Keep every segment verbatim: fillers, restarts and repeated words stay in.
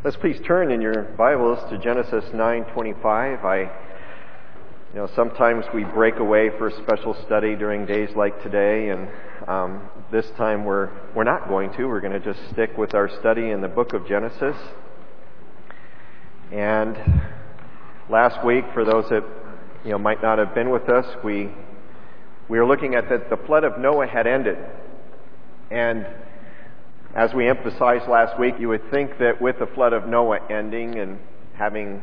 Let's please turn in your Bibles to Genesis nine twenty-five. I, you know, sometimes we break away for a special study during days like today, and um, this time we're we're not going to. We're going to just stick with our study in the book of Genesis. And last week, for those that you know might not have been with us, we we were looking at that the flood of Noah had ended, and as we emphasized last week, you would think that with the flood of Noah ending and having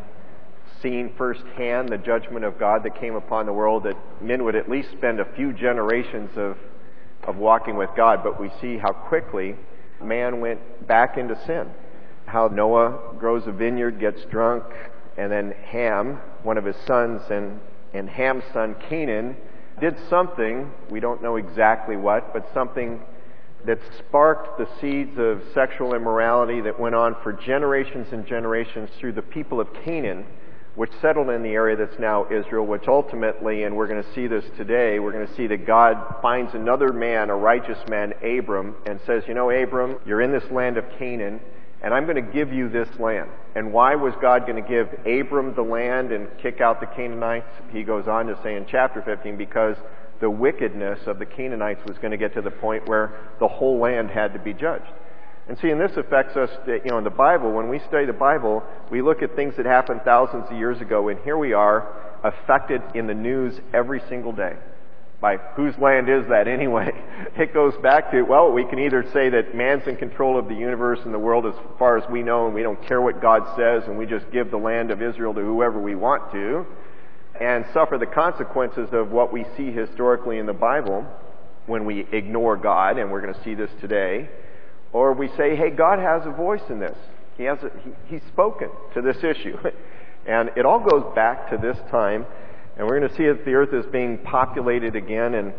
seen firsthand the judgment of God that came upon the world, that men would at least spend a few generations of, of walking with God. But we see how quickly man went back into sin. How Noah grows a vineyard, gets drunk, and then Ham, one of his sons, and, and Ham's son Canaan, did something, we don't know exactly what, but something that sparked the seeds of sexual immorality that went on for generations and generations through the people of Canaan, which settled in the area that's now Israel, which ultimately, and we're going to see this today, we're going to see that God finds another man, a righteous man, Abram, and says, you know, Abram, you're in this land of Canaan, and I'm going to give you this land. And why was God going to give Abram the land and kick out the Canaanites? He goes on to say in chapter fifteen, because the wickedness of the Canaanites was going to get to the point where the whole land had to be judged. And see, and this affects us, you know, in the Bible. When we study the Bible, we look at things that happened thousands of years ago, and here we are, affected in the news every single day. By whose land is that anyway? It goes back to, well, we can either say that man's in control of the universe and the world as far as we know, and we don't care what God says, and we just give the land of Israel to whoever we want to, and suffer the consequences of what we see historically in the Bible when we ignore God, and we're going to see this today. Or we say, hey, God has a voice in this. He has a, he, He's spoken to this issue. And it all goes back to this time, and we're going to see that the earth is being populated again. And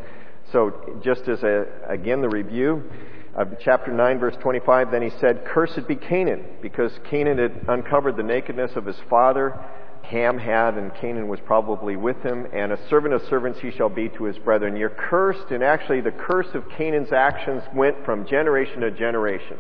so just as a, again, the review of chapter nine, verse twenty-five, then he said, cursed be Canaan, because Canaan had uncovered the nakedness of his father. Ham had, and Canaan was probably with him, and a servant of servants he shall be to his brethren. You're cursed, and actually the curse of Canaan's actions went from generation to generation.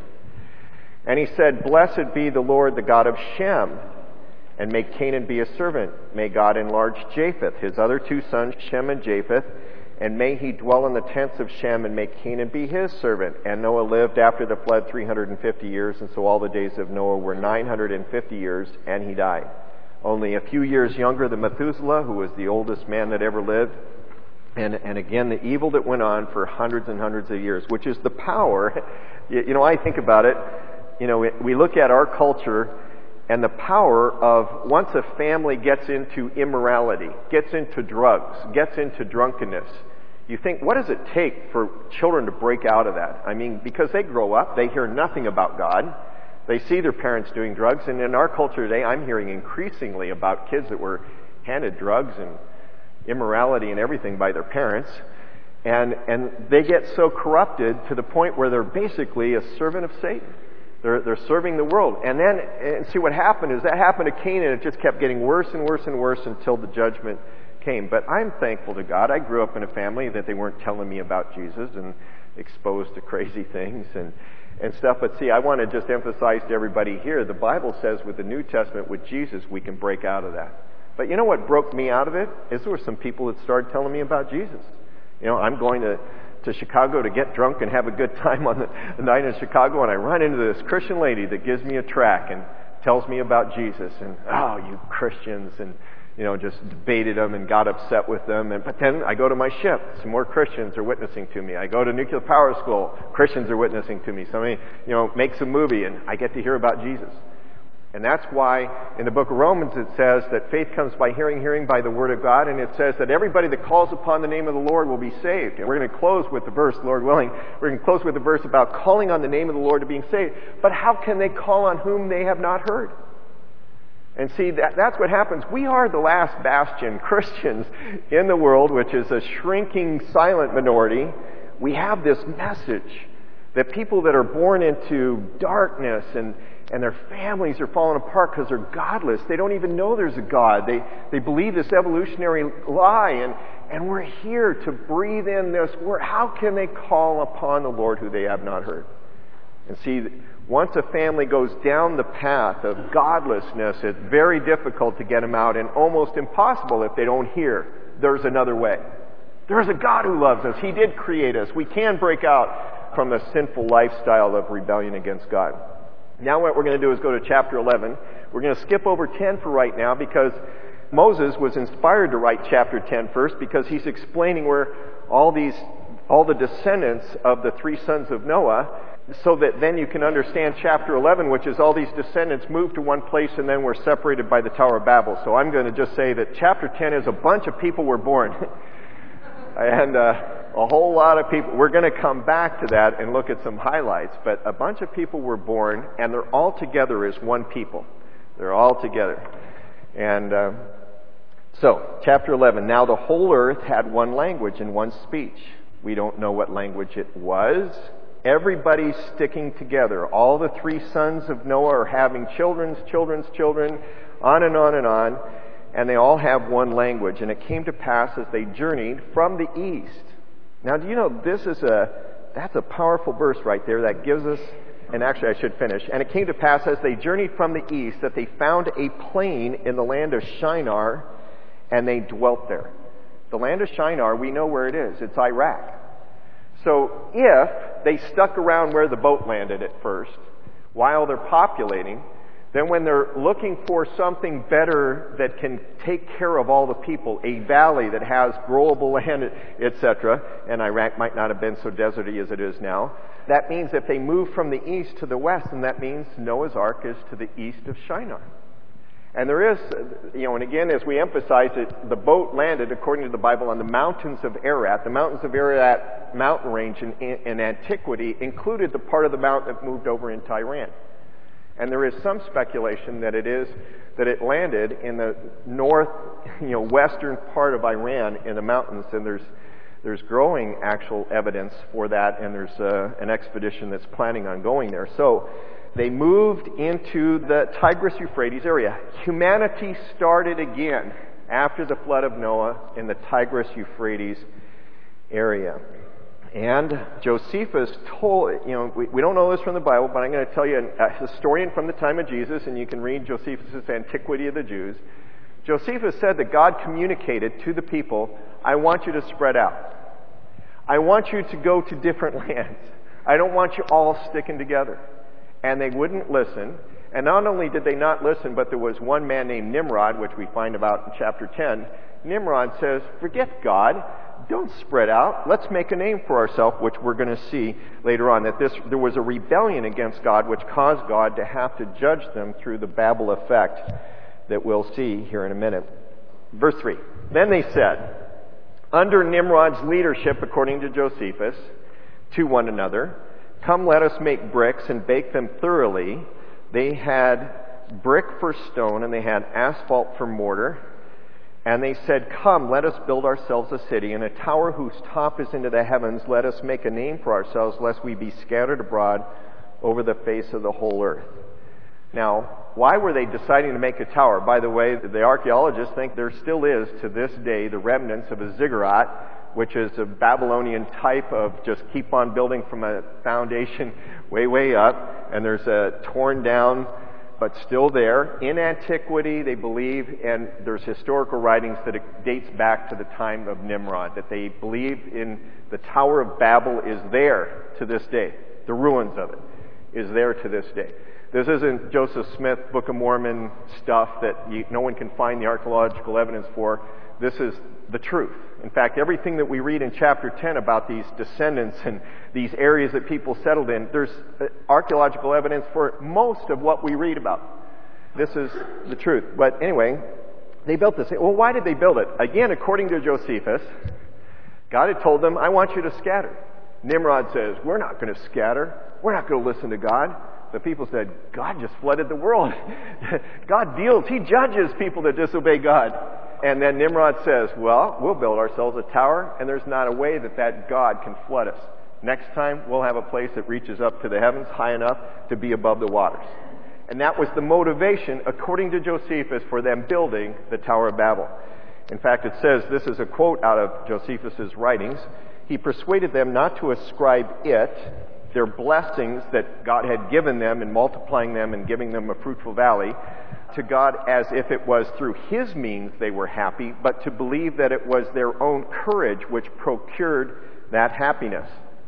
And he said, blessed be the Lord, the God of Shem, and may Canaan be a servant. May God enlarge Japheth, his other two sons, Shem and Japheth, and may he dwell in the tents of Shem, and may Canaan be his servant. And Noah lived after the flood three hundred fifty years, and so all the days of Noah were nine hundred fifty years, and he died. Only a few years younger than Methuselah, who was the oldest man that ever lived. And, and again, the evil that went on for hundreds and hundreds of years, which is the power. You, you know, I think about it. You know, we look at our culture and the power of once a family gets into immorality, gets into drugs, gets into drunkenness, you think, what does it take for children to break out of that? I mean, because they grow up, they hear nothing about God. They see their parents doing drugs, and in our culture today, I'm hearing increasingly about kids that were handed drugs and immorality and everything by their parents, and and they get so corrupted to the point where they're basically a servant of Satan. They're they're serving the world, and then and see what happened is that happened to Cain, and it just kept getting worse and worse and worse until the judgment came. But I'm thankful to God. I grew up in a family that they weren't telling me about Jesus and exposed to crazy things and. and stuff. But see, I want to just emphasize to everybody here, the Bible says with the New Testament, with Jesus, we can break out of that. But you know what broke me out of it? Is there were some people that started telling me about Jesus. You know, I'm going to, to Chicago to get drunk and have a good time on the, the night in Chicago, and I run into this Christian lady that gives me a tract and tells me about Jesus. And, oh, you Christians, and you know, just debated them and got upset with them. And but then I go to my ship. Some more Christians are witnessing to me. I go to nuclear power school. Christians are witnessing to me. Somebody, you know, makes a movie, and I get to hear about Jesus. And that's why in the book of Romans it says that faith comes by hearing, hearing by the word of God. And it says that everybody that calls upon the name of the Lord will be saved. And we're going to close with the verse, Lord willing, we're going to close with the verse about calling on the name of the Lord to being saved. But how can they call on whom they have not heard? And see, that, that's what happens. We are the last bastion, Christians, in the world, which is a shrinking silent minority. We have this message that people that are born into darkness and, and their families are falling apart because they're godless. They don't even know there's a God. They, they believe this evolutionary lie, and, and we're here to breathe in this word. How can they call upon the Lord who they have not heard? And see, Once a family goes down the path of godlessness, it's very difficult to get them out and almost impossible if they don't hear there's another way. There's a God who loves us. He did create us. We can break out from the sinful lifestyle of rebellion against God. Now what we're going to do is go to chapter eleven. We're going to skip over ten for right now because Moses was inspired to write chapter ten first because he's explaining where all these, all the descendants of the three sons of Noah, so that then you can understand chapter eleven, which is all these descendants moved to one place and then were separated by the Tower of Babel. So I'm going to just say that chapter ten is a bunch of people were born. and uh, a whole lot of people. We're going to come back to that and look at some highlights. But a bunch of people were born, and they're all together as one people. They're all together. And uh, so, chapter eleven. Now the whole earth had one language and one speech. We don't know what language it was. Everybody's sticking together. All the three sons of Noah are having children's children's children, on and on and on. And they all have one language. And it came to pass as they journeyed from the east. Now, do you know this is a, that's a powerful verse right there that gives us, and actually I should finish. And it came to pass as they journeyed from the east that they found a plain in the land of Shinar, and they dwelt there. The land of Shinar, we know where it is. It's Iraq. So if they stuck around where the boat landed at first, while they're populating, then when they're looking for something better that can take care of all the people, a valley that has growable land, et cetera, and Iraq might not have been so deserty as it is now, that means if they move from the east to the west, then that means Noah's Ark is to the east of Shinar. And there is, you know, and again, as we emphasize it, the boat landed, according to the Bible, on the mountains of Ararat. The mountains of Ararat mountain range in, in antiquity included the part of the mountain that moved over into Iran. And there is some speculation that it is, that it landed in the north, you know, western part of Iran in the mountains, and there's, there's growing actual evidence for that, and there's uh, an expedition that's planning on going there. So, they moved into the Tigris-Euphrates area. Humanity started again after the flood of Noah in the Tigris-Euphrates area. And Josephus told, you know, we, we don't know this from the Bible, but I'm going to tell you a historian from the time of Jesus, and you can read Josephus' Antiquity of the Jews. Josephus said that God communicated to the people, I want you to spread out. I want you to go to different lands. I don't want you all sticking together. And they wouldn't listen. And not only did they not listen, but there was one man named Nimrod, which we find about in chapter ten. Nimrod says, forget God. Don't spread out. Let's make a name for ourselves, which we're going to see later on, that this there was a rebellion against God, which caused God to have to judge them through the Babel effect that we'll see here in a minute. Verse three. Then they said, under Nimrod's leadership, according to Josephus, to one another, come, let us make bricks and bake them thoroughly. They had brick for stone, and they had asphalt for mortar. And they said, come, let us build ourselves a city, and a tower whose top is into the heavens. Let us make a name for ourselves, lest we be scattered abroad over the face of the whole earth. Now, why were they deciding to make a tower? By the way, the archaeologists think there still is, to this day, the remnants of a ziggurat, which is a Babylonian type of just keep on building from a foundation way, way up. And there's a torn down, but still there. In antiquity, they believe, and there's historical writings that it dates back to the time of Nimrod, that they believe in the Tower of Babel is there to this day. The ruins of it is there to this day. This isn't Joseph Smith, Book of Mormon stuff that you, no one can find the archaeological evidence for. This is the truth. In fact, everything that we read in chapter ten about these descendants and these areas that people settled in, there's archaeological evidence for most of what we read about. This is the truth. But anyway, they built this. Well, why did they build it? Again, according to Josephus, God had told them, I want you to scatter. Nimrod says, we're not going to scatter. We're not going to listen to God. The people said, God just flooded the world. God deals. He judges people that disobey God. And then Nimrod says, well, we'll build ourselves a tower, and there's not a way that that God can flood us. Next time, we'll have a place that reaches up to the heavens high enough to be above the waters. And that was the motivation, according to Josephus, for them building the Tower of Babel. In fact, it says, this is a quote out of Josephus' writings, he persuaded them not to ascribe it their blessings that God had given them and multiplying them and giving them a fruitful valley to God as if it was through His means they were happy, but to believe that it was their own courage which procured that happiness.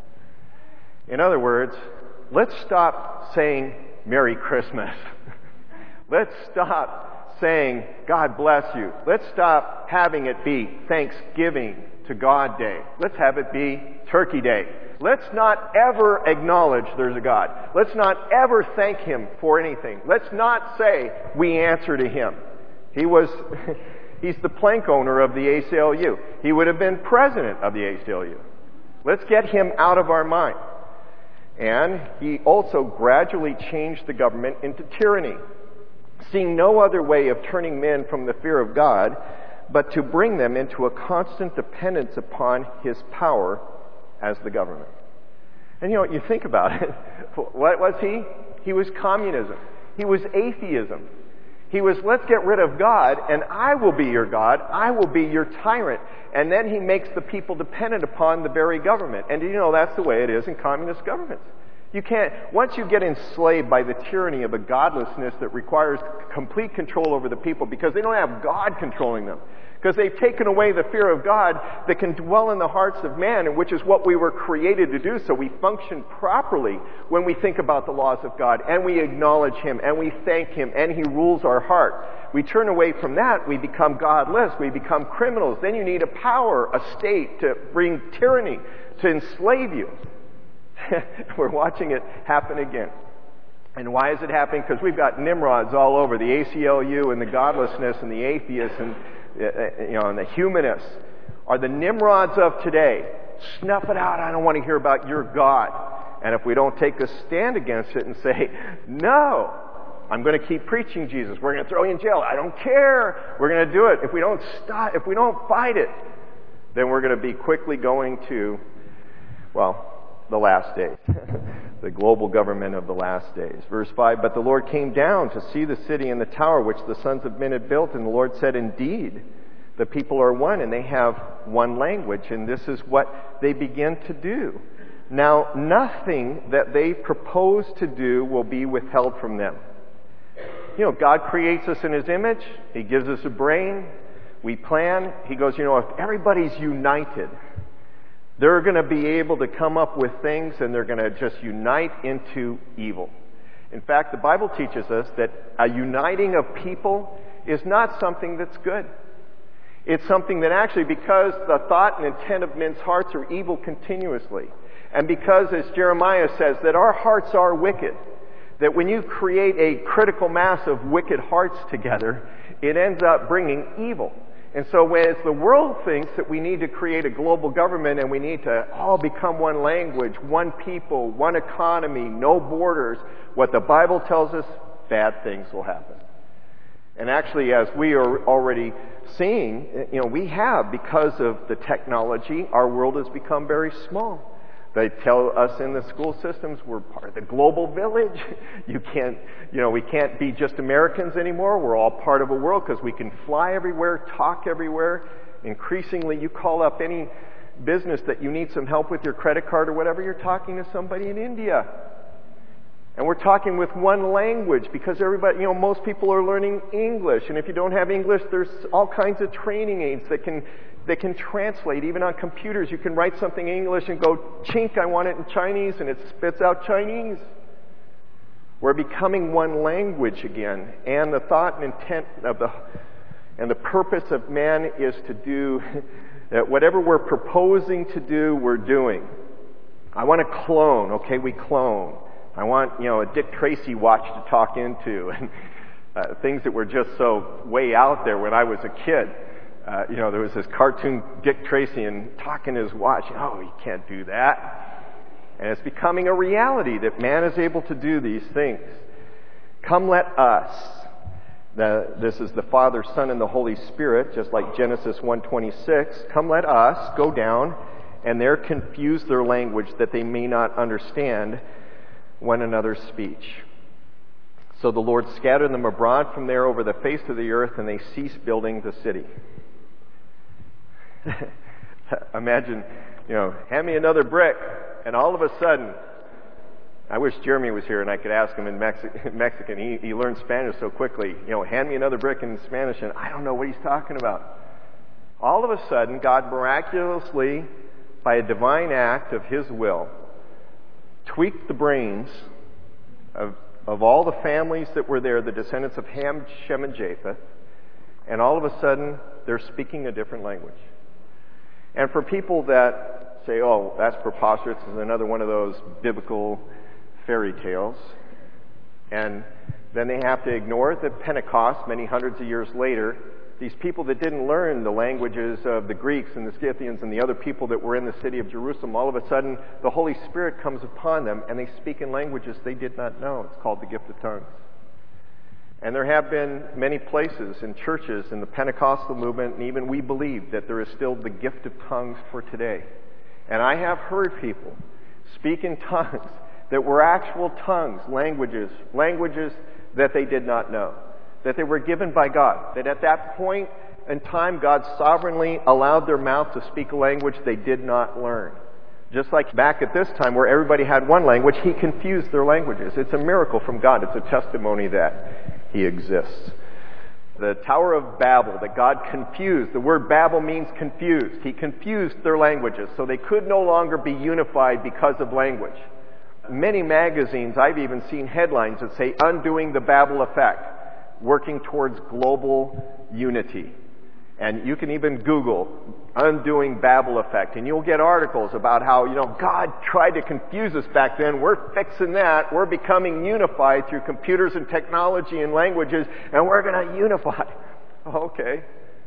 In other words, let's stop saying Merry Christmas. Let's stop saying God bless you. Let's stop having it be Thanksgiving to God Day. Let's have it be Turkey Day. Let's not ever acknowledge there's a God. Let's not ever thank Him for anything. Let's not say we answer to Him. He was, he's the plank owner of the A C L U. He would have been president of the A C L U. Let's get Him out of our mind. And He also gradually changed the government into tyranny, seeing no other way of turning men from the fear of God, but to bring them into a constant dependence upon His power as the government. And you know, you think about it. What was he? He was communism. He was atheism. He was, let's get rid of God, and I will be your God. I will be your tyrant. And then he makes the people dependent upon the very government. And you know, that's the way it is in communist governments. You can't, once you get enslaved by the tyranny of a godlessness that requires complete control over the people because they don't have God controlling them, because they've taken away the fear of God that can dwell in the hearts of man, and which is what we were created to do, so we function properly when we think about the laws of God, and we acknowledge Him, and we thank Him, and He rules our heart. We turn away from that, we become godless, we become criminals. Then you need a power, a state to bring tyranny, to enslave you. We're watching it happen again. And why is it happening? Because we've got Nimrods all over, the A C L U and the godlessness and the atheists and you know, and the humanists are the Nimrods of today. Snuff it out. I don't want to hear about your God. And if we don't take a stand against it and say, no, I'm going to keep preaching Jesus. We're going to throw you in jail. I don't care. We're going to do it. If we don't stop, if we don't fight it, then we're going to be quickly going to, well, the last days. The global government of the last days. Verse five, but the Lord came down to see the city and the tower which the sons of men had built, and the Lord said, indeed, the people are one, and they have one language, and this is what they begin to do. Now, nothing that they propose to do will be withheld from them. You know, God creates us in His image. He gives us a brain. We plan. He goes, you know, if everybody's united, they're going to be able to come up with things, and they're going to just unite into evil. In fact, the Bible teaches us that a uniting of people is not something that's good. It's something that actually, because the thought and intent of men's hearts are evil continuously, and because, as Jeremiah says, that our hearts are wicked, that when you create a critical mass of wicked hearts together, it ends up bringing evil. And so as the world thinks that we need to create a global government and we need to all become one language, one people, one economy, no borders, what the Bible tells us, bad things will happen. And actually, as we are already seeing, you know, we have, because of the technology, our world has become very small. They tell us in the school systems we're part of the global village. You can't, you know, we can't be just Americans anymore. We're all part of a world because we can fly everywhere, talk everywhere. Increasingly, you call up any business that you need some help with your credit card or whatever, you're talking to somebody in India. And we're talking with one language because everybody, you know, most people are learning English. And if you don't have English, there's all kinds of training aids that can They can translate. Even on computers, you can write something in English and go, chink, I want it in Chinese, and it spits out Chinese. We're becoming one language again. And the thought and intent of the, and the purpose of man is to do, that whatever we're proposing to do, we're doing. I want to clone. Okay, we clone. I want, you know, a Dick Tracy watch to talk into. And uh, things that were just so way out there when I was a kid. Uh, you know, there was this cartoon Dick Tracy and talking his watch. Oh, you can't do that. And it's becoming a reality that man is able to do these things. Come let us. The, this is the Father, Son, and the Holy Spirit, just like Genesis one twenty-six. Come let us go down and there confuse their language that they may not understand one another's speech. So the Lord scattered them abroad from there over the face of the earth, and they ceased building the city. Imagine, you know, hand me another brick, and all of a sudden, I wish Jeremy was here and I could ask him in Mexi- Mexican. He, he learned Spanish so quickly. You know, hand me another brick in Spanish and I don't know what he's talking about. All of a sudden, God miraculously, by a divine act of His will, tweaked the brains of, of all the families that were there, the descendants of Ham, Shem, and Japheth, and all of a sudden, they're speaking a different language. And for people that say, oh, that's preposterous, this is another one of those biblical fairy tales, and then they have to ignore that Pentecost, many hundreds of years later, these people that didn't learn the languages of the Greeks and the Scythians and the other people that were in the city of Jerusalem, all of a sudden the Holy Spirit comes upon them and they speak in languages they did not know. It's called the gift of tongues. And there have been many places in churches in the Pentecostal movement, and even we believe that there is still the gift of tongues for today. And I have heard people speak in tongues that were actual tongues, languages, languages that they did not know, that they were given by God, that at that point in time God sovereignly allowed their mouth to speak a language they did not learn. Just like back at this time where everybody had one language, He confused their languages. It's a miracle from God. It's a testimony that He exists. The Tower of Babel, that God confused. The word Babel means confused. He confused their languages, so they could no longer be unified because of language. Many magazines, I've even seen headlines that say, Undoing the Babel Effect, working towards global unity. And you can even Google Undoing Babel Effect, and you'll get articles about how, you know, God tried to confuse us back then. We're fixing that. We're becoming unified through computers and technology and languages, and we're going to unify. Okay.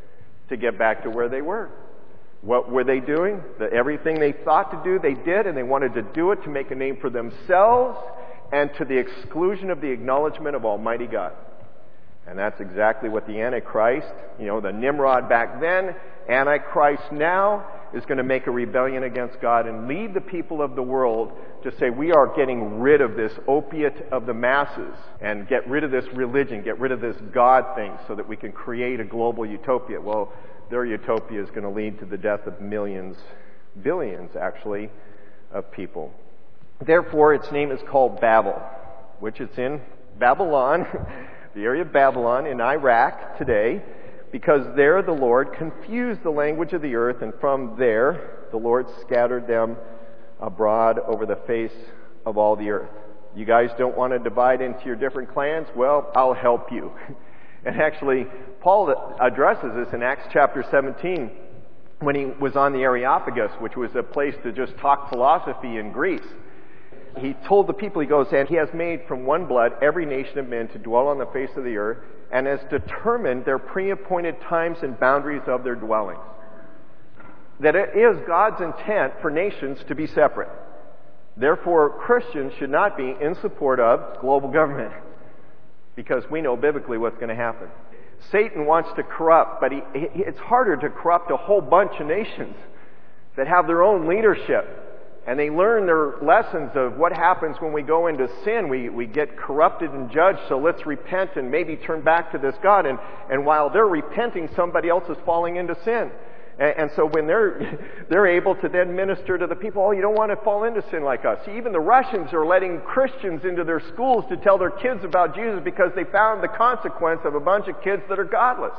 To get back to where they were. What were they doing? The, everything they thought to do, they did, and they wanted to do it to make a name for themselves and to the exclusion of the acknowledgement of Almighty God. And that's exactly what the Antichrist, you know, the Nimrod back then, Antichrist now, is going to make a rebellion against God and lead the people of the world to say, we are getting rid of this opiate of the masses and get rid of this religion, get rid of this God thing so that we can create a global utopia. Well, their utopia is going to lead to the death of millions, billions actually, of people. Therefore, its name is called Babel, which it's in Babylon, the area of Babylon in Iraq today, because there the Lord confused the language of the earth, and from there the Lord scattered them abroad over the face of all the earth. You guys don't want to divide into your different clans? Well, I'll help you. And actually, Paul addresses this in Acts chapter seventeen when he was on the Areopagus, which was a place to just talk philosophy in Greece. He told the people, he goes, and He has made from one blood every nation of men to dwell on the face of the earth, and has determined their pre-appointed times and boundaries of their dwellings. That it is God's intent for nations to be separate. Therefore, Christians should not be in support of global government, because we know biblically what's going to happen. Satan wants to corrupt, but he, it's harder to corrupt a whole bunch of nations that have their own leadership. And they learn their lessons of what happens when we go into sin. We we get corrupted and judged, so let's repent and maybe turn back to this God. And, and while they're repenting, somebody else is falling into sin. And, and so when they're they're able to then minister to the people, oh, you don't want to fall into sin like us. See, even the Russians are letting Christians into their schools to tell their kids about Jesus because they found the consequence of a bunch of kids that are godless.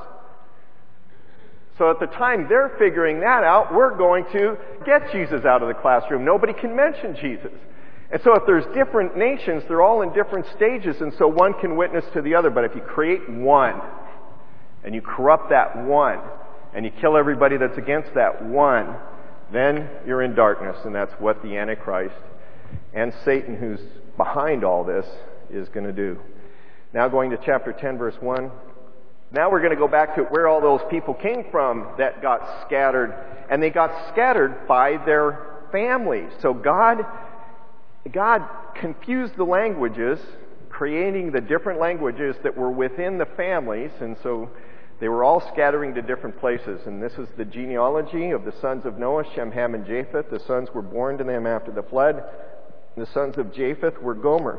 So at the time they're figuring that out, we're going to get Jesus out of the classroom. Nobody can mention Jesus. And so if there's different nations, they're all in different stages, and so one can witness to the other. But if you create one, and you corrupt that one, and you kill everybody that's against that one, then you're in darkness, and that's what the Antichrist and Satan, who's behind all this, is going to do. Now going to chapter ten, verse one. Now we're going to go back to where all those people came from that got scattered. And they got scattered by their families. So God, God confused the languages, creating the different languages that were within the families. And so they were all scattering to different places. And this is the genealogy of the sons of Noah, Shem, Ham, and Japheth. The sons were born to them after the flood. The sons of Japheth were Gomer.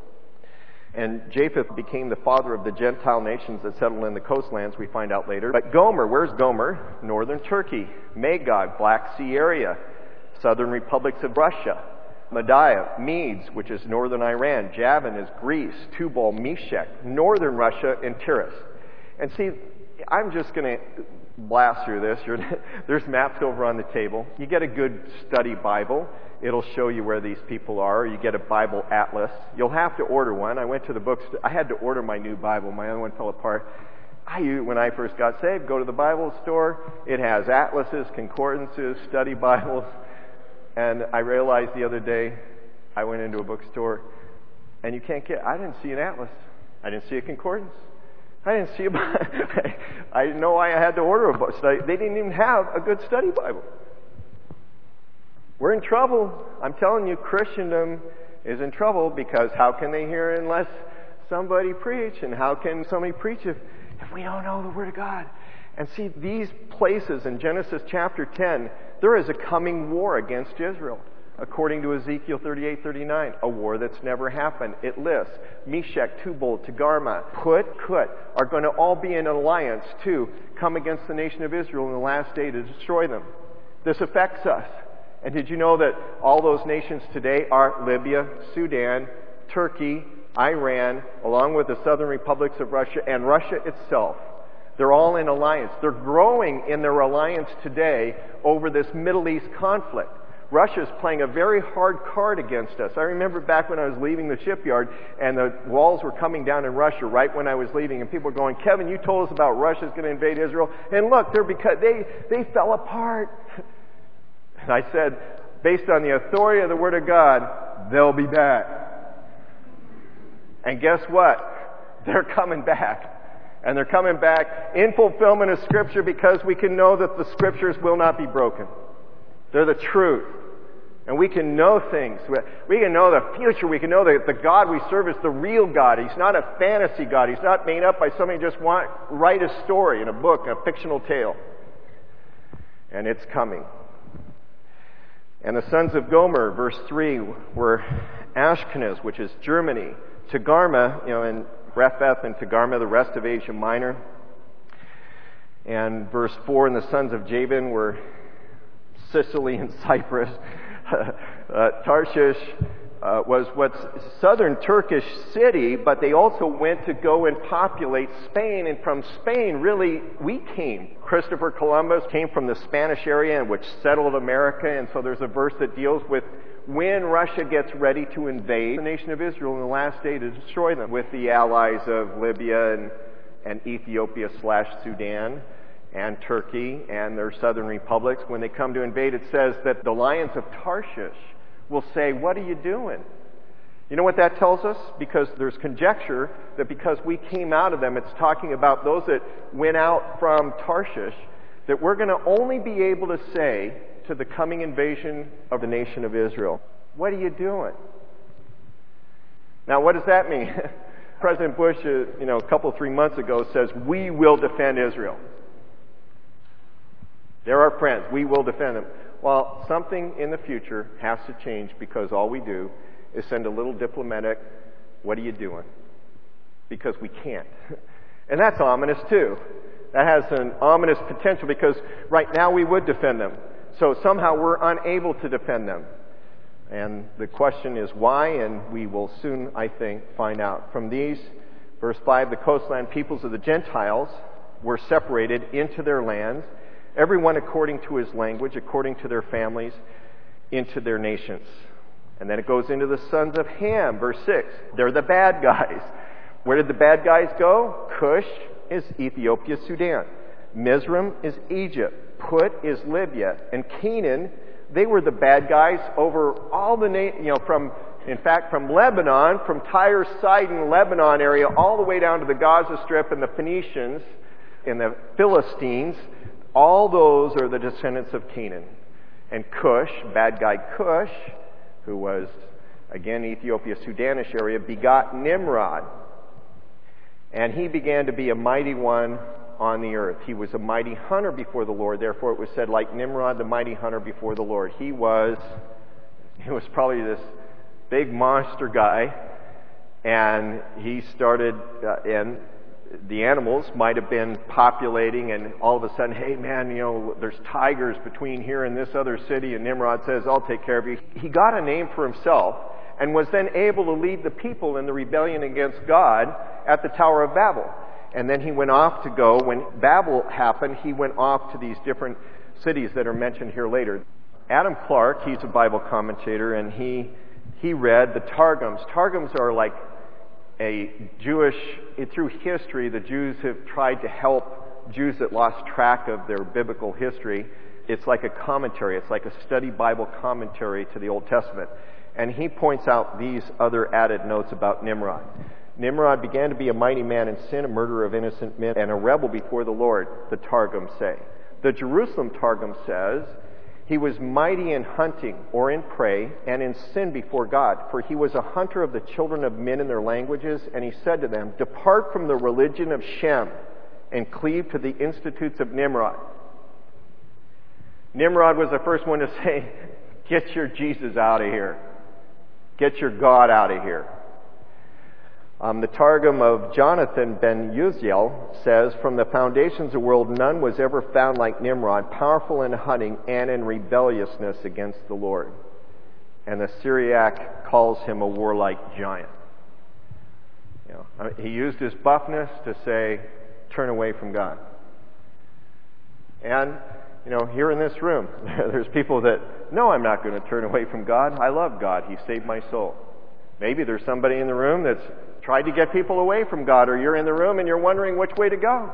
And Japheth became the father of the Gentile nations that settled in the coastlands, we find out later. But Gomer, where's Gomer? Northern Turkey, Magog, Black Sea area, southern republics of Russia. Media, Medes, which is northern Iran. Javan is Greece. Tubal, Meshech, northern Russia, and Tiris. And see, I'm just going to blast through this. You're, there's maps over on the table. You get a good study Bible. It'll show you where these people are. You get a Bible atlas. You'll have to order one. I went to the bookstore. I had to order my new Bible. My other one fell apart. I, when I first got saved, go to the Bible store. It has atlases, concordances, study Bibles. And I realized the other day, I went into a bookstore, and you can't get, I didn't see an atlas. I didn't see a concordance. I didn't see a, I know I had to order a book study. They didn't even have a good study Bible. We're in trouble. I'm telling you, Christendom is in trouble, because how can they hear unless somebody preach? And how can somebody preach if, if we don't know the Word of God? And see, these places in Genesis chapter ten, there is a coming war against Israel. According to Ezekiel thirty-eight thirty-nine, a war that's never happened. It lists Meshech, Tubal, Togarmah, Put, Kut are going to all be in alliance to come against the nation of Israel in the last day to destroy them. This affects us. And did you know that all those nations today are Libya, Sudan, Turkey, Iran, along with the southern republics of Russia, and Russia itself? They're all in alliance. They're growing in their alliance today over this Middle East conflict. Russia's playing a very hard card against us. I remember back when I was leaving the shipyard and the walls were coming down in Russia right when I was leaving, and people were going, "Kevin, you told us about Russia's going to invade Israel, and look, they're because they they fell apart." And I said, based on the authority of the Word of God, they'll be back. And guess what? They're coming back. And they're coming back in fulfillment of Scripture, because we can know that the Scriptures will not be broken. They're the truth. And we can know things. We can know the future. We can know that the God we serve is the real God. He's not a fantasy God. He's not made up by somebody who just want write a story in a book, a fictional tale. And it's coming. And the sons of Gomer, verse three, were Ashkenaz, which is Germany, Togarmah, you know, and Rephath and Togarmah, the rest of Asia Minor. And verse four, and the sons of Javan were Sicily and Cyprus. uh, Tarshish uh, was what's southern Turkish city, but they also went to go and populate Spain. And from Spain, really, we came. Christopher Columbus came from the Spanish area, which settled America. And so there's a verse that deals with when Russia gets ready to invade the nation of Israel in the last day to destroy them, with the allies of Libya and, and Ethiopia slash Sudan and Turkey and their southern republics. When they come to invade, it says that the lions of Tarshish will say, "What are you doing?" You know what that tells us? Because there's conjecture that because we came out of them, it's talking about those that went out from Tarshish, that we're going to only be able to say to the coming invasion of the nation of Israel, "What are you doing?" Now, what does that mean? President Bush, uh, you know, a couple, three months ago says, "We will defend Israel. They're our friends. We will defend them." Well, something in the future has to change, because all we do is send a little diplomatic, "What are you doing?" Because we can't. And that's ominous too. That has an ominous potential, because right now we would defend them. So somehow we're unable to defend them. And the question is why, and we will soon, I think, find out. From these, verse five, the coastland peoples of the Gentiles were separated into their lands, everyone according to his language, according to their families, into their nations. And then it goes into the sons of Ham, verse six. They're the bad guys. Where did the bad guys go? Cush is Ethiopia, Sudan. Mizraim is Egypt. Put is Libya. And Canaan, they were the bad guys over all the, na- you know, from, in fact, from Lebanon, from Tyre, Sidon, Lebanon area, all the way down to the Gaza Strip and the Phoenicians and the Philistines. All those are the descendants of Canaan. And Cush, bad guy Cush, who was, again, Ethiopia, Sudanish area, begot Nimrod. And he began to be a mighty one on the earth. He was a mighty hunter before the Lord. Therefore it was said, like Nimrod, the mighty hunter before the Lord. He was, he was probably this big monster guy. And he started, uh, and The animals might have been populating, and all of a sudden, hey man, you know, there's tigers between here and this other city, and Nimrod says, I'll take care of you. He got a name for himself and was then able to lead the people in the rebellion against God at the Tower of Babel. And then he went off to go, when Babel happened, he went off to these different cities that are mentioned here later. Adam Clarke, he's a Bible commentator, and he he read the Targums. Targums are like a Jewish, through history, the Jews have tried to help Jews that lost track of their biblical history. It's like a commentary. It's like a study Bible commentary to the Old Testament. And he points out these other added notes about Nimrod. Nimrod began to be a mighty man in sin, a murderer of innocent men, and a rebel before the Lord, the Targums say. The Jerusalem Targum says, he was mighty in hunting or in prey and in sin before God, for he was a hunter of the children of men in their languages, and he said to them, depart from the religion of Shem and cleave to the institutes of Nimrod. Nimrod was the first one to say, get your Jesus out of here. Get your God out of here. Um, the Targum of Jonathan ben Uziel says, from the foundations of the world, none was ever found like Nimrod, powerful in hunting and in rebelliousness against the Lord. And the Syriac calls him a warlike giant. You know, he used his buffness to say, turn away from God. And, you know, here in this room, there's people that, no, I'm not going to turn away from God. I love God. He saved my soul. Maybe there's somebody in the room that's tried to get people away from God, or you're in the room and you're wondering which way to go.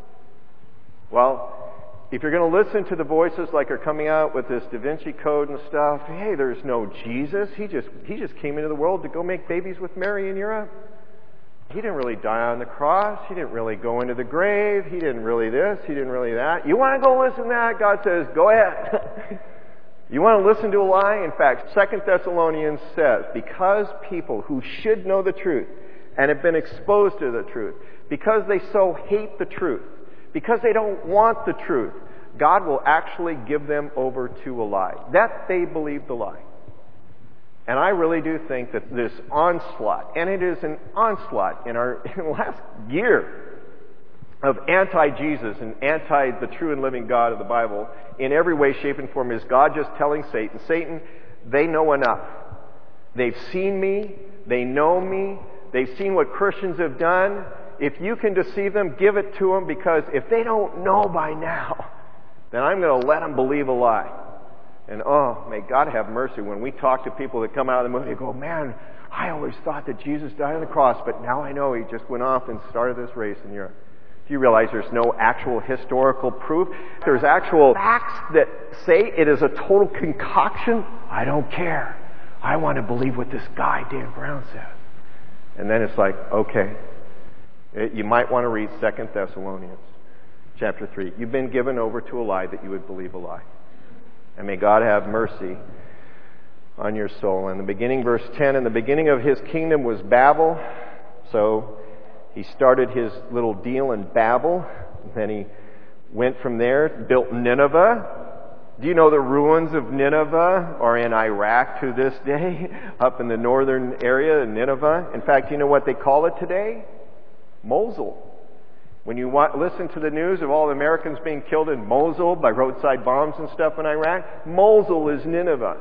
Well, if you're going to listen to the voices like are coming out with this Da Vinci Code and stuff, hey, there's no Jesus. He just he just came into the world to go make babies with Mary in Europe. He didn't really die on the cross. He didn't really go into the grave. He didn't really this. He didn't really that. You want to go listen to that? God says, go ahead. You want to listen to a lie? In fact, Second Thessalonians says, because people who should know the truth and have been exposed to the truth, because they so hate the truth, because they don't want the truth, God will actually give them over to a lie. That they believe the lie. And I really do think that this onslaught, and it is an onslaught in our in the last year of anti-Jesus and anti the true and living God of the Bible, in every way, shape, and form, is God just telling Satan, Satan, they know enough. They've seen me. They know me. They've seen what Christians have done. If you can deceive them, give it to them, because if they don't know by now, then I'm going to let them believe a lie. And oh, may God have mercy when we talk to people that come out of the movie and go, man, I always thought that Jesus died on the cross, but now I know he just went off and started this race in Europe. Do you realize there's no actual historical proof? There's actual facts that say it is a total concoction. I don't care. I want to believe what this guy, Dan Brown, says. And then it's like, okay, you might want to read Second Thessalonians chapter three. You've been given over to a lie that you would believe a lie. And may God have mercy on your soul. In the beginning, verse ten, in the beginning of his kingdom was Babel. So he started his little deal in Babel. Then he went from there, built Nineveh. Do you know the ruins of Nineveh are in Iraq to this day? Up in the northern area in Nineveh. In fact, you know what they call it today? Mosul. When you want, listen to the news of all the Americans being killed in Mosul by roadside bombs and stuff in Iraq, Mosul is Nineveh.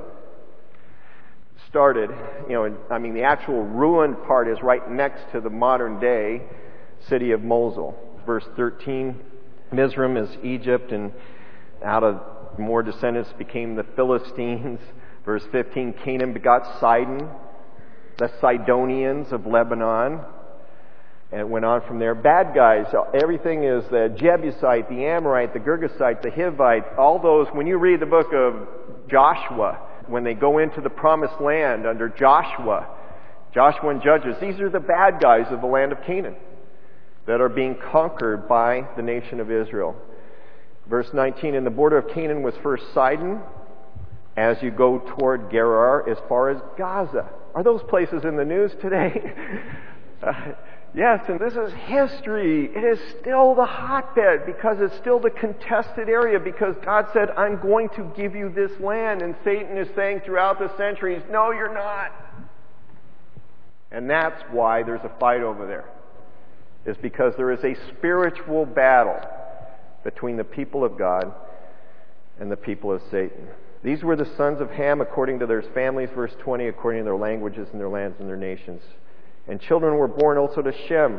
Started, you know, I mean, the actual ruined part is right next to the modern day city of Mosul. Verse thirteen, Mizraim is Egypt, and out of more descendants became the Philistines. Verse fifteen, Canaan begot Sidon, the Sidonians of Lebanon. And it went on from there. Bad guys, everything is the Jebusite, the Amorite, the Girgashite, the Hivite, all those. When you read the book of Joshua, when they go into the promised land under Joshua, Joshua and Judges, these are the bad guys of the land of Canaan that are being conquered by the nation of Israel. Verse nineteen, in the border of Canaan was first Sidon, as you go toward Gerar, as far as Gaza. Are those places in the news today? uh, Yes, and this is history. It is still the hotbed because it's still the contested area, because God said, I'm going to give you this land. And Satan is saying throughout the centuries, no, you're not. And that's why there's a fight over there. is because there is a spiritual battle between the people of God and the people of Satan. These were the sons of Ham according to their families, verse twenty, according to their languages and their lands and their nations. And children were born also to Shem,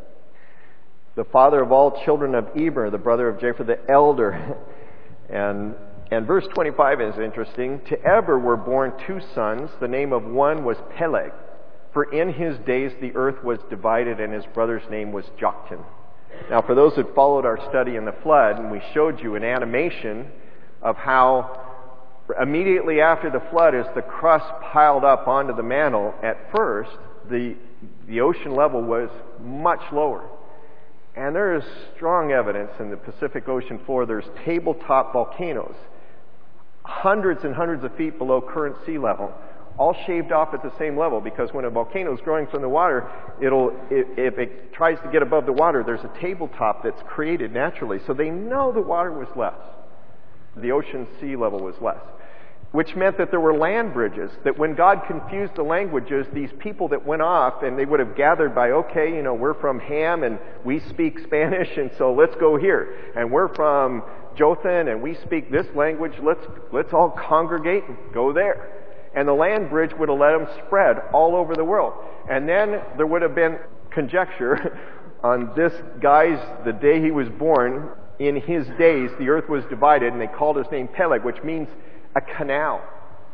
the father of all children of Eber, the brother of Japheth the elder. And and verse twenty-five is interesting. To Eber were born two sons. The name of one was Peleg, for in his days the earth was divided, and his brother's name was Joktan. Now, for those that followed our study in the flood, and we showed you an animation of how immediately after the flood, as the crust piled up onto the mantle, at first the the ocean level was much lower. And there is strong evidence in the Pacific Ocean floor. There's tabletop volcanoes, hundreds and hundreds of feet below current sea level, all shaved off at the same level, because when a volcano is growing from the water, it'll if it tries to get above the water, there's a tabletop that's created naturally. So they know the water was less. The ocean sea level was less, which meant that there were land bridges, that when God confused the languages, these people that went off, and they would have gathered by, okay, you know, we're from Ham and we speak Spanish, and so let's go here. And we're from Jothan and we speak this language, let's let's all congregate and go there. And the land bridge would have let them spread all over the world. And then there would have been conjecture on this guy's, the day he was born. In his days, the earth was divided, and they called his name Peleg, which means a canal.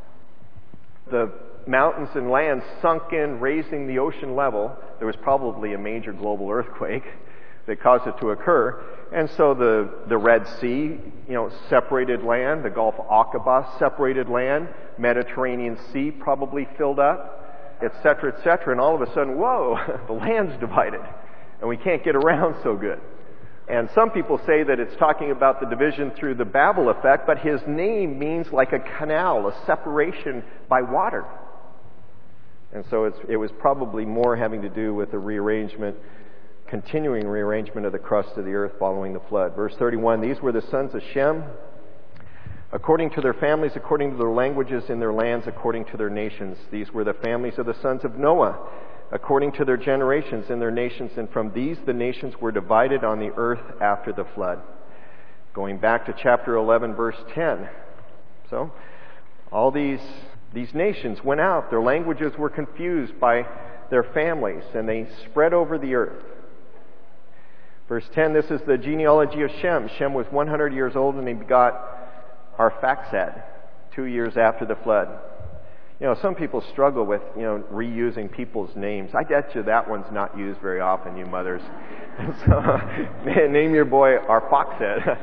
The mountains and lands sunk in, raising the ocean level. There was probably a major global earthquake that caused it to occur. And so the, the Red Sea, you know, separated land. The Gulf of Aqaba separated land. Mediterranean Sea probably filled up, et cetera, et cetera. And all of a sudden, whoa, the land's divided, and we can't get around so good. And some people say that it's talking about the division through the Babel effect, but his name means like a canal, a separation by water. And so it's, it was probably more having to do with the rearrangement, continuing rearrangement of the crust of the earth following the flood. Verse thirty-one, these were the sons of Shem, according to their families, according to their languages, in their lands, according to their nations. These were the families of the sons of Noah, according to their generations in their nations, and from these the nations were divided on the earth after the flood. Going back to chapter eleven, verse ten. So, all these, these nations went out. Their languages were confused by their families, and they spread over the earth. Verse ten, this is the genealogy of Shem. Shem was one hundred years old, and he begot Arphaxad, two years after the flood. You know, some people struggle with, you know, reusing people's names. I bet you that one's not used very often, you mothers. So, name your boy Arphaxad.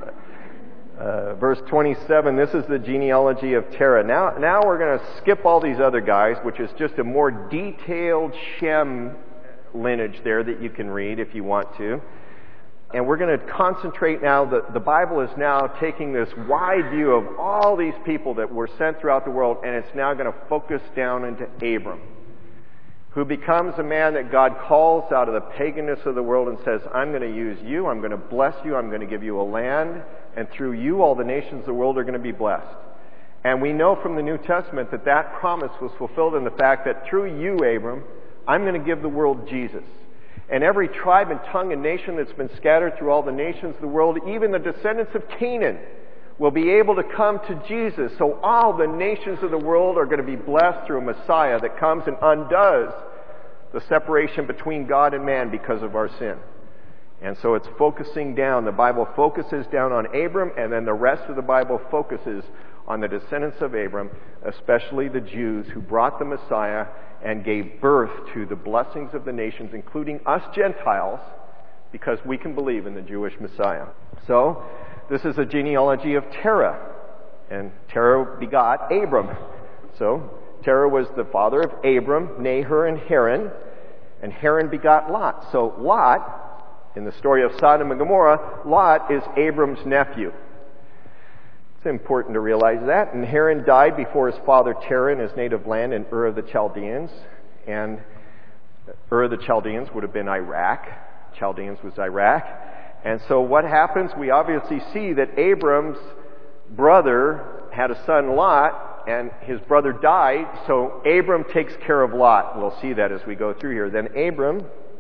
Uh, verse twenty-seven, this is the genealogy of Terah. Now, now we're going to skip all these other guys, which is just a more detailed Shem lineage there that you can read if you want to. And we're going to concentrate now, the, the Bible is now taking this wide view of all these people that were sent throughout the world, and it's now going to focus down into Abram, who becomes a man that God calls out of the paganness of the world and says, I'm going to use you, I'm going to bless you, I'm going to give you a land, and through you all the nations of the world are going to be blessed. And we know from the New Testament that that promise was fulfilled in the fact that through you, Abram, I'm going to give the world Jesus. And every tribe and tongue and nation that's been scattered through all the nations of the world, even the descendants of Canaan, will be able to come to Jesus. So all the nations of the world are going to be blessed through a Messiah that comes and undoes the separation between God and man because of our sin. And so it's focusing down. The Bible focuses down on Abram, and then the rest of the Bible focuses on the descendants of Abram, especially the Jews who brought the Messiah and gave birth to the blessings of the nations, including us Gentiles, because we can believe in the Jewish Messiah. So, this is a genealogy of Terah, and Terah begot Abram. So, Terah was the father of Abram, Nahor, and Haran, and Haran begot Lot. So, Lot, in the story of Sodom and Gomorrah, Lot is Abram's nephew. It's important to realize that. And Haran died before his father Terah in his native land in Ur of the Chaldeans. And Ur of the Chaldeans would have been Iraq. Chaldeans was Iraq. And so what happens? We obviously see that Abram's brother had a son, Lot, and his brother died. So Abram takes care of Lot. We'll see that as we go through here. Then Abram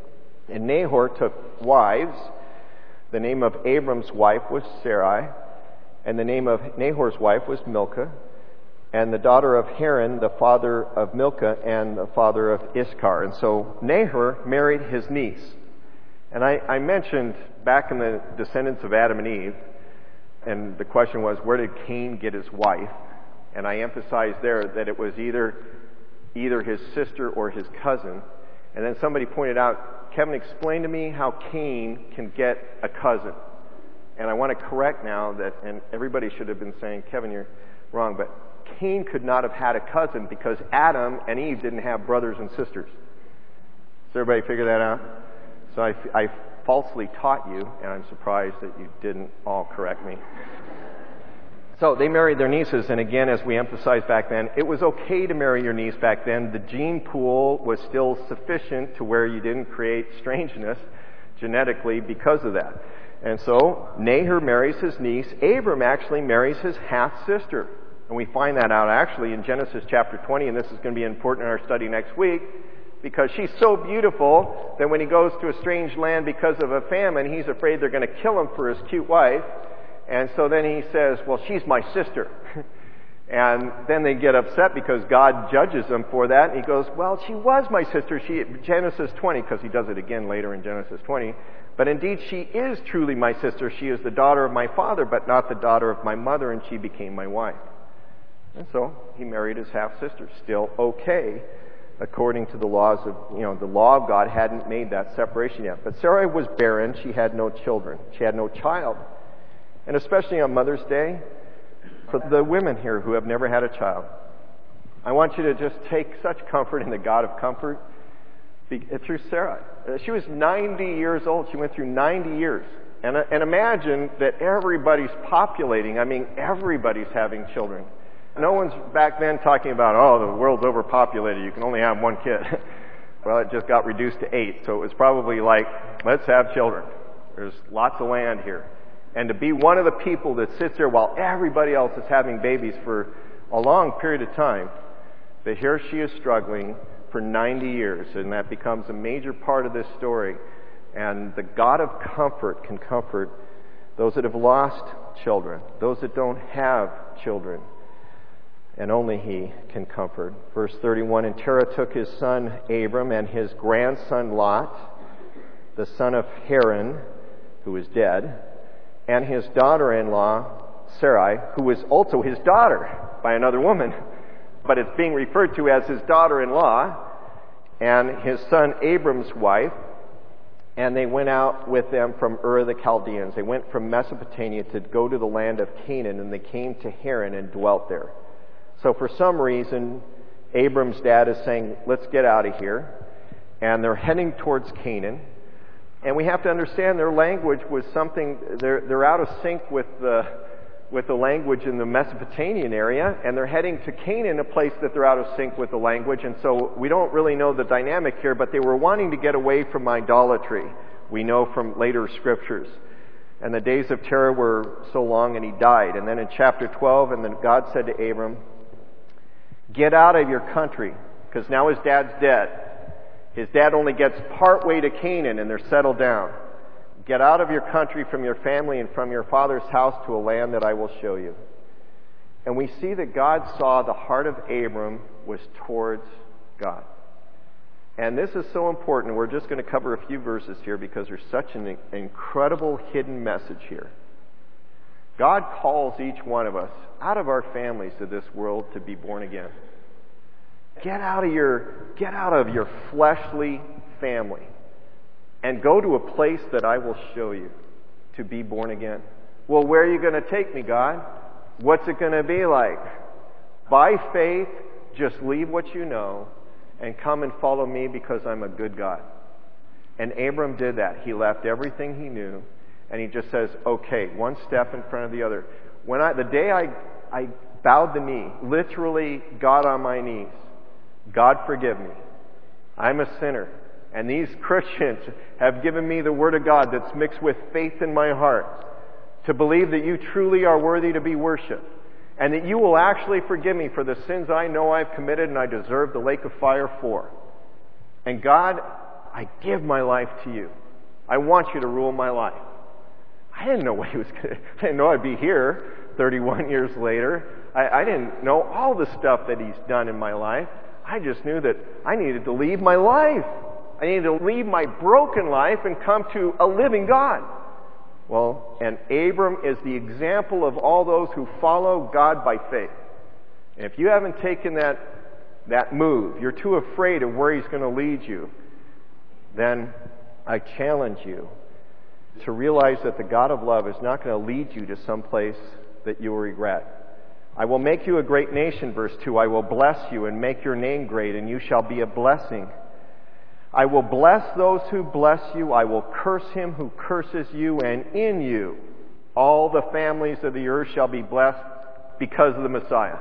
And Nahor took wives. The name of Abram's wife was Sarai, and the name of Nahor's wife was Milcah, and the daughter of Haran, the father of Milcah, and the father of Iscar. And so Nahor married his niece. And I, I mentioned back in the descendants of Adam and Eve, and the question was, where did Cain get his wife? And I emphasized there that it was either either his sister or his cousin. And then somebody pointed out, Kevin, explain to me how Cain can get a cousin. And I want to correct now that, and everybody should have been saying, Kevin, you're wrong, but Cain could not have had a cousin because Adam and Eve didn't have brothers and sisters. Does everybody figure that out? So I, I falsely taught you, and I'm surprised that you didn't all correct me. So they married their nieces, and again, as we emphasized back then, it was okay to marry your niece back then. The gene pool was still sufficient to where you didn't create strangeness genetically because of that. And so Nahor marries his niece. Abram actually marries his half-sister. And we find that out actually in Genesis chapter twenty, and this is going to be important in our study next week, because she's so beautiful that when he goes to a strange land because of a famine, he's afraid they're going to kill him for his cute wife. And so then he says, well, she's my sister. And then they get upset because God judges them for that. And he goes, well, she was my sister. She, Genesis twenty, because he does it again later in Genesis twenty. But indeed, she is truly my sister. She is the daughter of my father, but not the daughter of my mother, and she became my wife. And so he married his half-sister. Still okay, according to the laws of, you know, the law of God hadn't made that separation yet. But Sarai was barren. She had no children. She had no child. And especially on Mother's Day, for the women here who have never had a child, I want you to just take such comfort in the God of comfort through Sarah. She was ninety years old. She went through ninety years. And, and imagine that everybody's populating. I mean, everybody's having children. No one's back then talking about, oh, the world's overpopulated. You can only have one kid. Well, it just got reduced to eight. So it was probably like, let's have children. There's lots of land here. And to be one of the people that sits there while everybody else is having babies for a long period of time, that here she is struggling for ninety years, and that becomes a major part of this story. And the God of comfort can comfort those that have lost children, those that don't have children, and only He can comfort. Verse thirty-one, and Terah took his son Abram and his grandson Lot, the son of Haran, who is dead, and his daughter-in-law, Sarai, who was also his daughter by another woman, but it's being referred to as his daughter-in-law, and his son Abram's wife, and they went out with them from Ur of the Chaldeans. They went from Mesopotamia to go to the land of Canaan, and they came to Haran and dwelt there. So for some reason, Abram's dad is saying, let's get out of here, and they're heading towards Canaan. And we have to understand their language was something, they're, they're out of sync with the, with the language in the Mesopotamian area, and they're heading to Canaan, a place that they're out of sync with the language, and so we don't really know the dynamic here, but they were wanting to get away from idolatry, we know from later scriptures. And the days of Terah were so long, and he died. And then in chapter twelve, and then God said to Abram, get out of your country, because now his dad's dead. His dad only gets part way to Canaan and they're settled down. Get out of your country, from your family, and from your father's house to a land that I will show you. And we see that God saw the heart of Abram was towards God. And this is so important. We're just going to cover a few verses here because there's such an incredible hidden message here. God calls each one of us out of our families to this world to be born again. Get out of your, get out of your fleshly family and go to a place that I will show you to be born again. Well, where are you going to take me, God? What's it going to be like? By faith, just leave what you know and come and follow me because I'm a good God. And Abram did that. He left everything he knew, and he just says, okay, one step in front of the other. When I, the day I, I bowed the knee, literally got on my knees, God forgive me. I'm a sinner. And these Christians have given me the Word of God that's mixed with faith in my heart to believe that you truly are worthy to be worshipped and that you will actually forgive me for the sins I know I've committed and I deserve the lake of fire for. And God, I give my life to you. I want you to rule my life. I didn't know what he was going to, I didn't know I'd be here thirty-one years later. I, I didn't know all the stuff that he's done in my life. I just knew that I needed to leave my life. I needed to leave my broken life and come to a living God. Well, and Abram is the example of all those who follow God by faith. And if you haven't taken that, that move, you're too afraid of where he's going to lead you, then I challenge you to realize that the God of love is not going to lead you to some place that you will regret. I will make you a great nation, verse two. I will bless you and make your name great, and you shall be a blessing. I will bless those who bless you. I will curse him who curses you, and in you all the families of the earth shall be blessed because of the Messiah.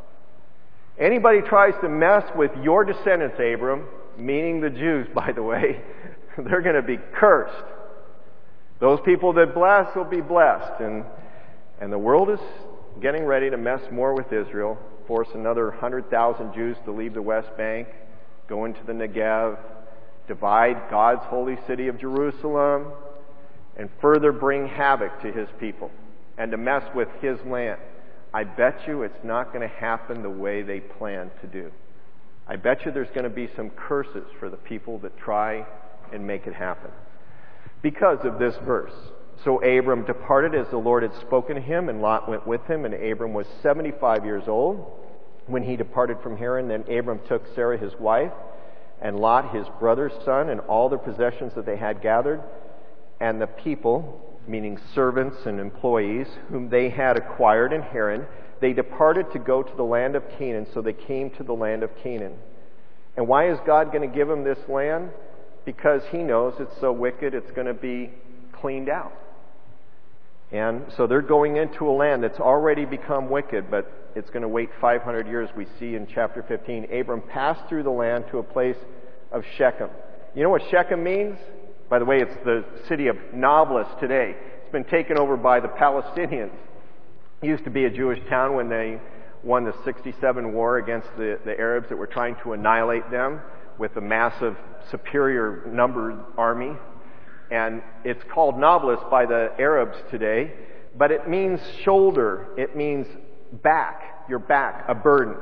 Anybody tries to mess with your descendants, Abram, meaning the Jews, by the way, they're going to be cursed. Those people that bless will be blessed. And, and the world is getting ready to mess more with Israel, force another one hundred thousand Jews to leave the West Bank, go into the Negev, divide God's holy city of Jerusalem, and further bring havoc to his people and to mess with his land. I bet you it's not going to happen the way they plan to do. I bet you there's going to be some curses for the people that try and make it happen because of this verse. So Abram departed as the Lord had spoken to him, and Lot went with him, and Abram was seventy-five years old when he departed from Haran. Then Abram took Sarah his wife, and Lot his brother's son, and all the possessions that they had gathered, and the people, meaning servants and employees, whom they had acquired in Haran. They departed to go to the land of Canaan, so they came to the land of Canaan. And why is God going to give them this land? Because he knows it's so wicked, it's going to be cleaned out. And so they're going into a land that's already become wicked, but it's going to wait five hundred years. We see in chapter fifteen, Abram passed through the land to a place of Shechem. You know what Shechem means? By the way, it's the city of Nablus today. It's been taken over by the Palestinians. It used to be a Jewish town when they won the sixty-seven war against the, the Arabs that were trying to annihilate them with a massive, superior numbered army. And it's called Nablus by the Arabs today, but it means shoulder. It means back, your back, a burden.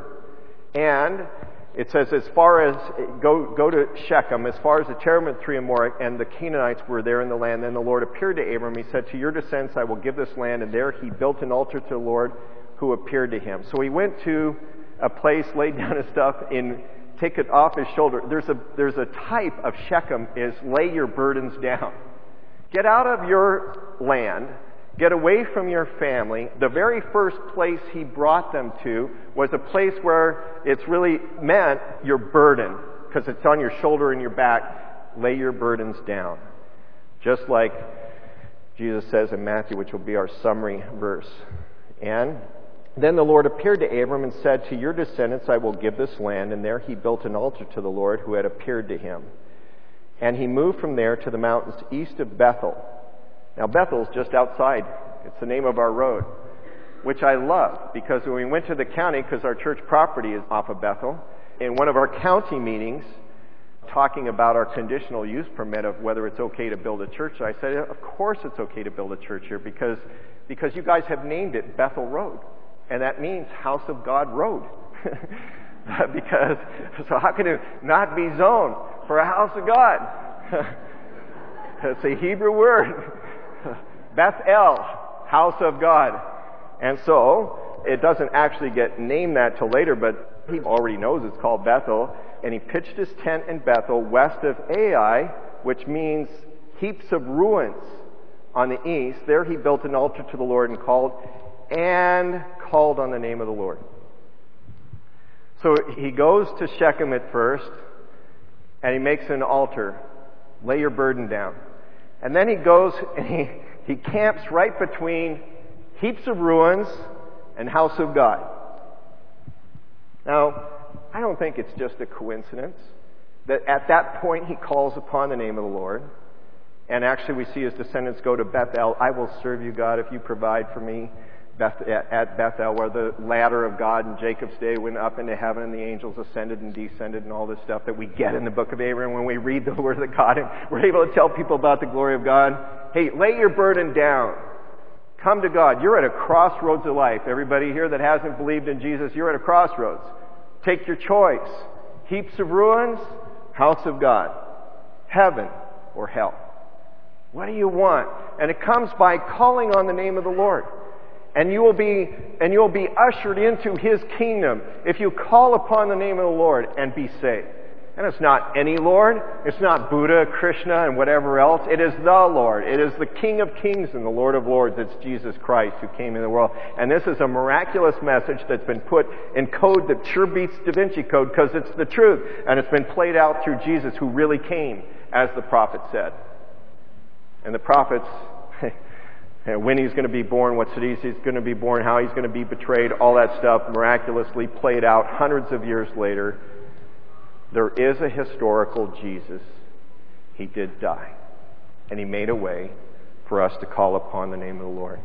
And it says, as far as, go, go to Shechem, as far as the terebinth tree of Moreh, and the Canaanites were there in the land. Then the Lord appeared to Abram. He said, to your descendants I will give this land. And there he built an altar to the Lord who appeared to him. So he went to a place, laid down his stuff, and take it off his shoulder. There's a, there's a type of Shechem is lay your burdens down. Get out of your land. Get away from your family. The very first place he brought them to was a place where it's really meant your burden, because it's on your shoulder and your back. Lay your burdens down. Just like Jesus says in Matthew, which will be our summary verse. And then the Lord appeared to Abram and said, to your descendants I will give this land. And there he built an altar to the Lord who had appeared to him. And he moved from there to the mountains east of Bethel. Now Bethel's just outside. It's the name of our road, which I love, because when we went to the county, because our church property is off of Bethel, in one of our county meetings, talking about our conditional use permit of whether it's okay to build a church, I said, of course it's okay to build a church here, because, because you guys have named it Bethel Road. And that means House of God Road. Because, so how can it not be zoned for a house of God? It's a Hebrew word. Bethel, house of God. And so, it doesn't actually get named that till later, but he already knows it's called Bethel. And he pitched his tent in Bethel, west of Ai, which means heaps of ruins on the east. There he built an altar to the Lord and called, and called on the name of the Lord. So he goes to Shechem at first, and he makes an altar. Lay your burden down. And then he goes and he, he camps right between heaps of ruins and house of God. Now, I don't think it's just a coincidence that at that point he calls upon the name of the Lord. And actually we see his descendants go to Bethel. I will serve you, God, if you provide for me Beth, at Bethel, where the ladder of God in Jacob's day went up into heaven and the angels ascended and descended and all this stuff that we get in the book of Abraham when we read the Word of God, and we're able to tell people about the glory of God. Hey, lay your burden down. Come to God. You're at a crossroads of life. Everybody here that hasn't believed in Jesus, you're at a crossroads. Take your choice. Heaps of ruins, house of God. Heaven or hell. What do you want? And it comes by calling on the name of the Lord. And you will be, and you will be ushered into His kingdom if you call upon the name of the Lord and be saved. And it's not any Lord. It's not Buddha, Krishna, and whatever else. It is the Lord. It is the King of Kings and the Lord of Lords. It's Jesus Christ who came in the world. And this is a miraculous message that's been put in code that sure beats Da Vinci Code because it's the truth. And it's been played out through Jesus, who really came, as the prophet said. And the prophets, when he's going to be born, what cities he's going to be born, how he's going to be betrayed, all that stuff miraculously played out hundreds of years later. There is a historical Jesus. He did die. And He made a way for us to call upon the name of the Lord.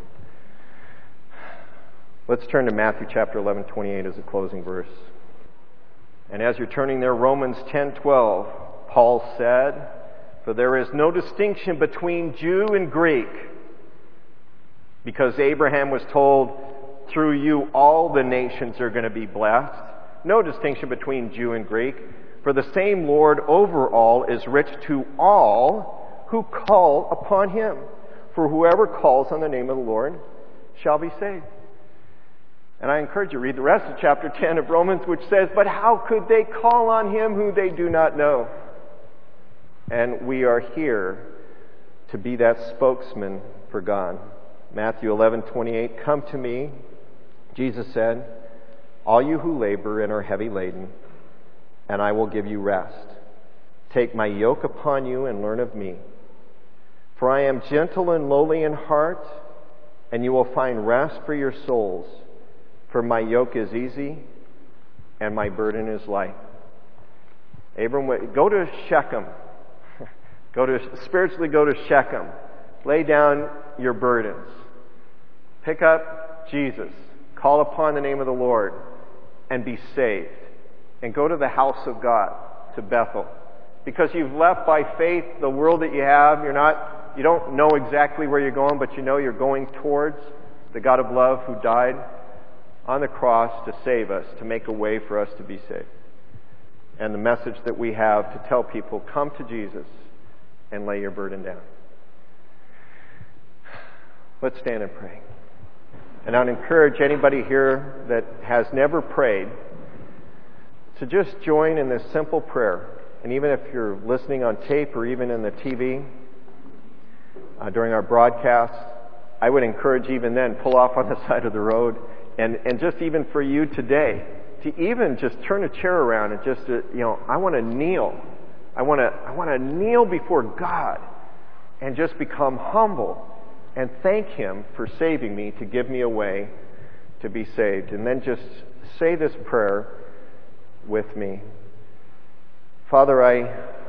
Let's turn to Matthew chapter eleven, twenty-eight as a closing verse. And as you're turning there, Romans ten, twelve, Paul said, "For there is no distinction between Jew and Greek, because Abraham was told, through you all the nations are going to be blessed." No distinction between Jew and Greek. For the same Lord over all is rich to all who call upon Him. For whoever calls on the name of the Lord shall be saved. And I encourage you to read the rest of chapter ten of Romans, which says, "But how could they call on Him who they do not know?" And we are here to be that spokesman for God. Matthew eleven, twenty-eight, "Come to me," Jesus said, "all you who labor and are heavy laden, and I will give you rest. Take my yoke upon you and learn of me. For I am gentle and lowly in heart, and you will find rest for your souls. For my yoke is easy, and my burden is light." Abram, go to Shechem. Go to, spiritually go to Shechem. Lay down your burdens. Pick up Jesus. Call upon the name of the Lord and be saved. And go to the house of God, to Bethel. Because you've left by faith the world that you have. You're not, you don't know exactly where you're going, but you know you're going towards the God of love who died on the cross to save us, to make a way for us to be saved. And the message that we have to tell people, come to Jesus and lay your burden down. Let's stand and pray. And I'd encourage anybody here that has never prayed to just join in this simple prayer. And even if you're listening on tape or even in the T V uh, during our broadcast, I would encourage even then, pull off on the side of the road. And, and just even for you today, to even just turn a chair around and just, uh, you know, I want to kneel. I want to I want to kneel before God and just become humble and thank Him for saving me, to give me a way to be saved. And then just say this prayer with me. Father, I,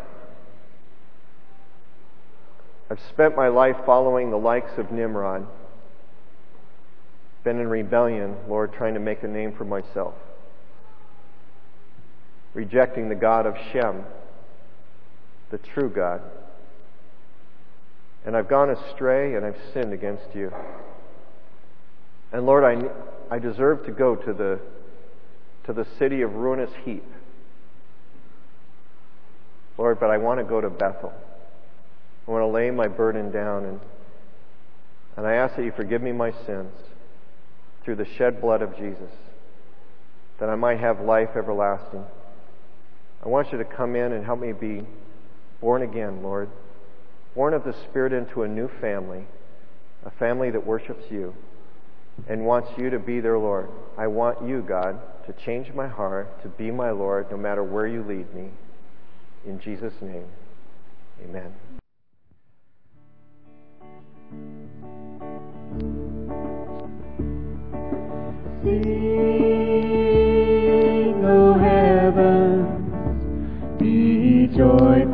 I've spent my life following the likes of Nimrod. Been in rebellion, Lord, trying to make a name for myself. Rejecting the God of Shem, the true God. And I've gone astray and I've sinned against you. And Lord, I, I deserve to go to the to the city of ruinous heap. Lord, but I want to go to Bethel. I want to lay my burden down, and and I ask that you forgive me my sins through the shed blood of Jesus, that I might have life everlasting. I want you to come in and help me be born again, Lord. Born of the Spirit into a new family, a family that worships you and wants you to be their Lord. I want you, God, to change my heart, to be my Lord, no matter where you lead me. In Jesus' name, amen. Sing, O heavens, be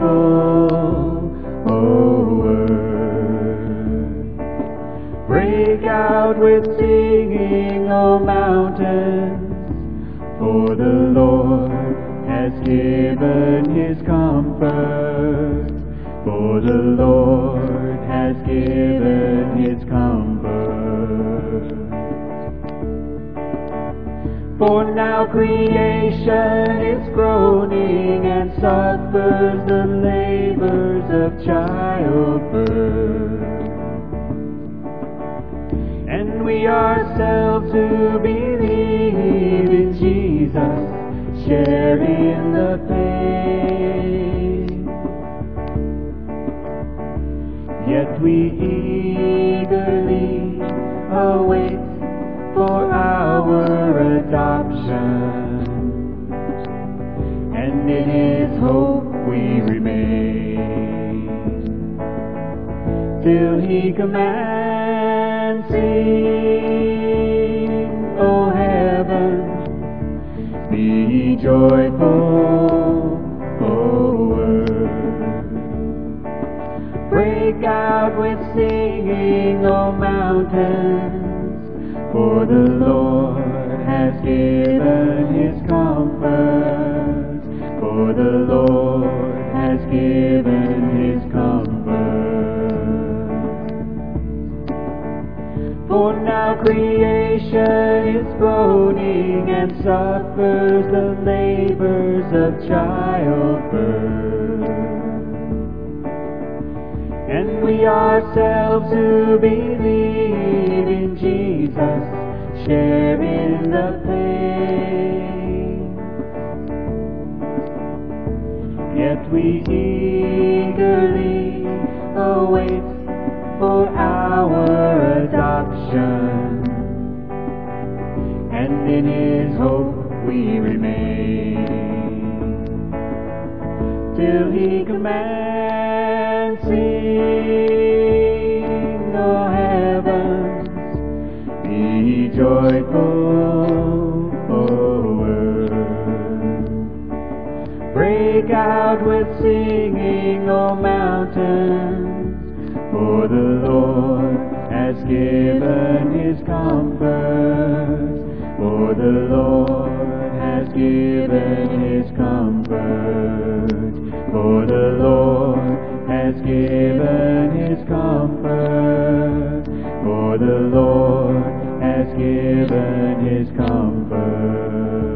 joyful, O earth. Praise Break out with singing, O mountains, for the Lord has given His comfort. For the Lord has given His comfort. For now creation is groaning and suffers the labors of childbirth. And we ourselves who believe in Jesus share in the pain. Yet we eagerly await for our adoption, and in His hope we remain, till He commands, sing, O heaven, be joyful, O earth. Break out with singing, O mountains, for the Lord has given His comfort. For the Lord has given His comfort. For now creation is groaning and suffers the labors of childbirth. And we ourselves who believe in Jesus share in the pain. Yet we eagerly await for our adoption, and in His hope we remain, till He commands, sing, O heavens, be joyful, O earth. Break out with singing, O mountains, for the Lord has given His comfort. For the Lord has given His comfort. For the Lord has given His comfort. For the Lord has given His comfort.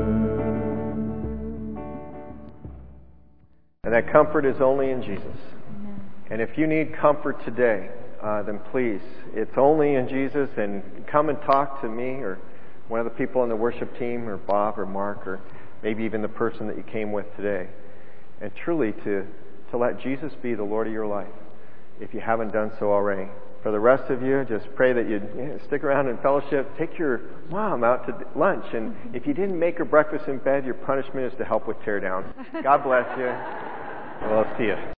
And that comfort is only in Jesus. Amen. And if you need comfort today, uh, then please, it's only in Jesus, and come and talk to me or one of the people on the worship team, or Bob or Mark, or maybe even the person that you came with today. And truly to, to let Jesus be the Lord of your life, if you haven't done so already. For the rest of you, just pray that you know, stick around in fellowship. Take your mom out to lunch. And if you didn't make her breakfast in bed, your punishment is to help with tear down. God bless you. Well, I'll see you.